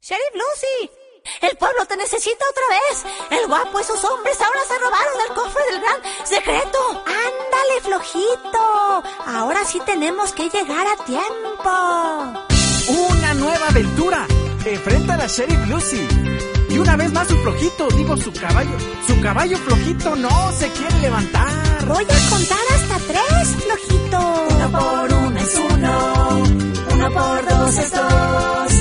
Sheriff Lucy, el pueblo te necesita otra vez. El guapo y sus hombres ahora se robaron el cofre del gran secreto. Ándale, flojito. Ahora sí tenemos que llegar a tiempo. Una nueva aventura. Enfrenta a la Sheriff Lucy. Y una vez más su flojito, su caballo flojito no se quiere levantar. Voy a contar hasta 3, flojito. 1 por 1 es 1, 1 por 2 es 2.